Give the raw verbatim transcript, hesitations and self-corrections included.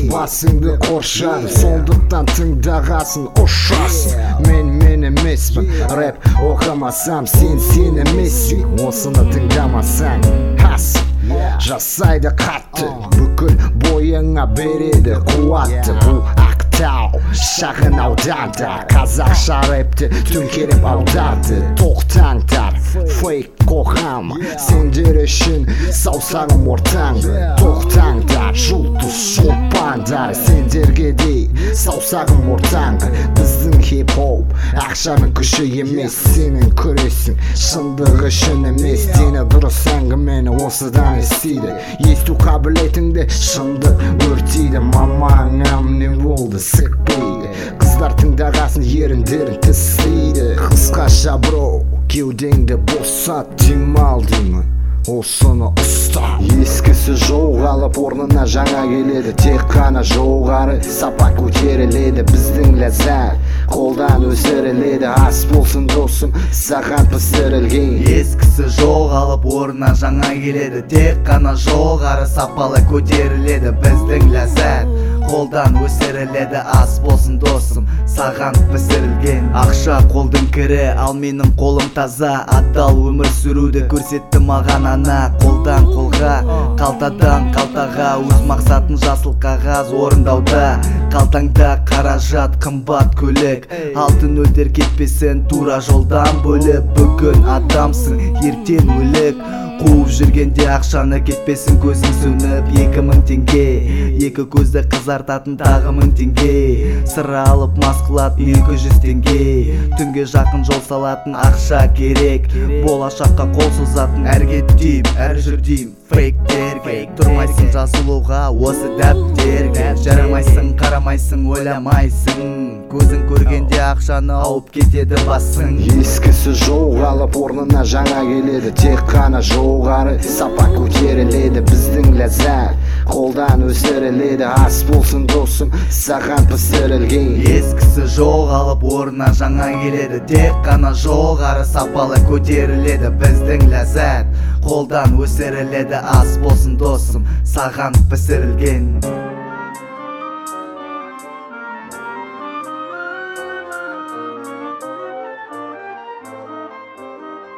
басыңды қоршады, сондықтан тыңдағасын ұшасың. Мен мен емеспін, рэп оқымасам, сен сен емессің. Осыны тыңдамасаң хасың, жасайды қатты, бүкіл бойыңа береді қуатты. Бұл Ақтау шағын ауданда қазақша рэпті төңкеріп аударды. Тоқтаңдар, фейк қоғам, сендер үшін саусағым ортаңды. Тоқтаңдар, жұлдыз шолпандар, сендерге де саусағым ортаңды. Біздің хип-хоп ақшаның күші емес, сенің күресің шындық үшін емес. Дені дұрыс әңгімені осыдан естиді, есту қабілетіңді шындық өртейді. Мамаңам не болды, сықпейді, қыздар тыңдағасын еріндерін тістейді. Қысқаша бро, кеудеңді босат, демал деймін, осыны ұста. Ескісі жоғалып орнына жаңа келеді, тек қана жоғары сапа көтеріледі. Біздің ләззат қолдан өсіріледі, ас болсын досым саған пісірілген. Ескісі жоғалып орнына жаңа келеді, тек қана жоғары сапалы көтеріледі. Біздің ләззат қолдан өсіріледі, ас болсын досым саған пісірілген. Ақша қолдың кірі, ал менің қолым таза, адал өмір сүруді көрсетті маған ана. Қолдан қолға, қалтадан қалтаға, өз мақсатын жасыл қағаз орындауда. Қалтаңда қаражат, қымбат көлік, алтын өлтер кетпесін тура жолдан бөліп. Бүгін адамсың, ертең өлік, қуып жүргенде ақшаны кетпесін көзің сөніп. Екі мың теңге, екі көзді қызартатын тағы мың теңге, сыра алып мас қылатын екі жүз теңге. Түнге жақын жол салатын ақша керек, болашаққа қол созатын әрге дейм, әр жүрдейм фейктерге. Тұрмайсың жазылуға осы дәптерге, жарамайсың, қарамайсың, ойламайсың, көзің көргенде ақшаны ауып кетеді басың. Ескісі жоғалып орнына жаңа келеді, тек қана жоғары сапа көтеріледі. Біздің ләззат қолдан өсіріледі, ас болсын досым саған пісірілген. Ескісі жоғалып орнына жаңа келеді, тек қана жоғары сапалы көтеріледі. Біздің ләззат қолдан өсіріледі, ас болсын досым саған пісірілген.